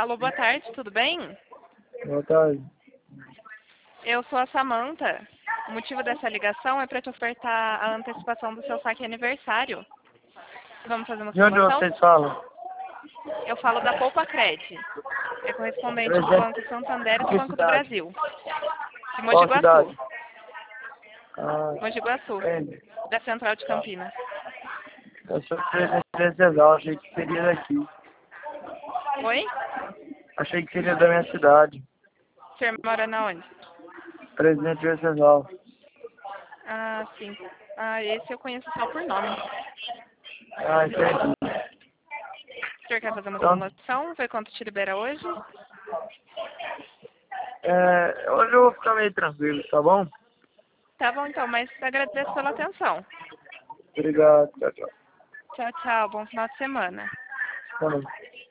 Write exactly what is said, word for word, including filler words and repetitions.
Alô, boa tarde, tudo bem? Boa tarde. Eu sou a Samanta. O motivo dessa ligação é para te ofertar a antecipação do seu saque aniversário. Vamos fazer uma De onde simulação? vocês falam? Eu falo da Poupa Cred. É correspondente do Presente. Banco Santander e do Que Banco do cidade? Brasil. De Mogi Qual cidade? Guaçu. Ah, Mogi Guaçu, entende. da Central de Campinas. Eu sou presidente Venceslau, achei que seria daqui. Oi? Achei que seria da minha cidade. O senhor mora na onde? Presidente Venceslau. Ah, sim. Ah, esse eu conheço só por nome. Ah, entendi. O senhor quer fazer uma Então, simulação? Ver quanto te libera hoje? é, hoje eu vou ficar meio tranquilo, tá bom? Tá bom então, mas agradeço pela atenção. Obrigado, tchau, tchau. Tchau, tchau. Bom final de semana. Boa noite.